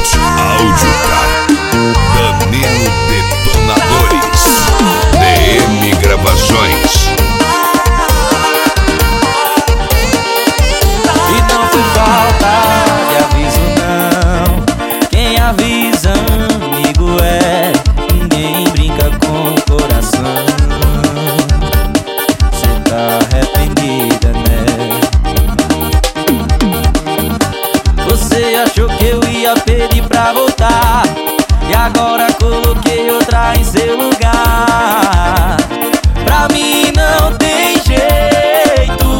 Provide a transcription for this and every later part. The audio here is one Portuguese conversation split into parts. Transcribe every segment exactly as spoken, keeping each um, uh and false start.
Áudio Car, Danilo Detonadores, D M Gravações. E não foi falta de aviso não, quem avisa amigo é, ninguém brinca com o coração. Cê tá arrependida, né? Você achou que eu ia pedir pra voltar, e agora coloquei outra em seu lugar. Pra mim não tem jeito.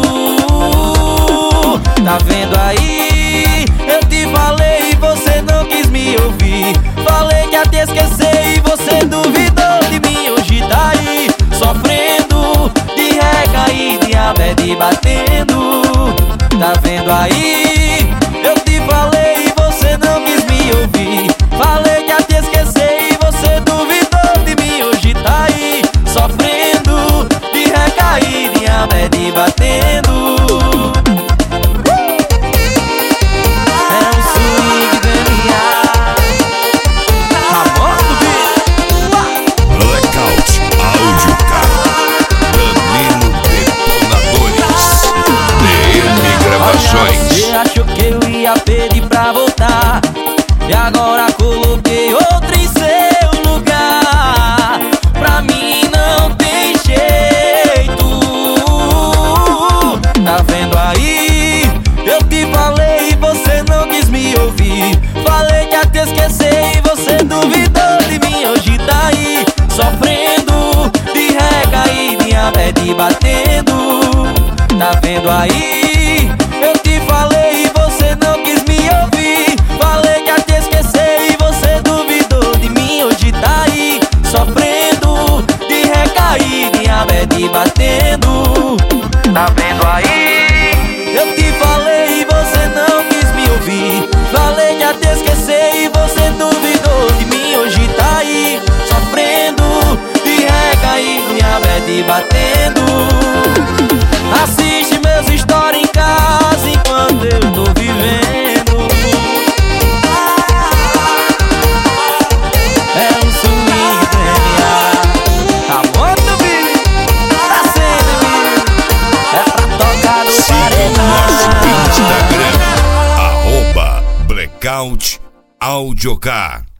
Tá vendo aí? Eu te falei e você não quis me ouvir. Falei que ia te esquecer e você duvidou de mim. Hoje tá aí, sofrendo de recair, diabetes batendo. Tá vendo aí? Eu te falei e você não quis me ouvir. Falei que ia te esquecer e você duvidou de mim. Hoje tá aí, sofrendo de recair, diabetes batendo. É um swing D N A. Ramon do beat. Blackout Áudio Car, Danilo Detonadores, D M Gravações. Você achou que eu ia pedir pra voltar, e agora coloquei outra em seu lugar. Pra mim não tem jeito. Tá vendo aí? Eu te falei e você não quis me ouvir. Falei que ia te esquecer e você duvidou de mim. Hoje tá aí, sofrendo de recair, diabetes batendo. Tá vendo aí? Eu te falei e você não quis me ouvir. Falei que ia te esquecer e você duvidou de mim. Hoje tá aí, sofrendo de recair, diabetes batendo. Tá vendo aí? Eu te falei e você não quis me ouvir. Falei que ia te esquecer e você duvidou de mim. Hoje tá aí, sofrendo de recair, diabetes batendo. Assiste meus stories em casa enquanto eu tô vivendo. É um swing D N A. Ramon do beat, tá sendo mil. É pra tocar no Siga o nosso paredão. Instagram, arroba Blackout Áudio Car.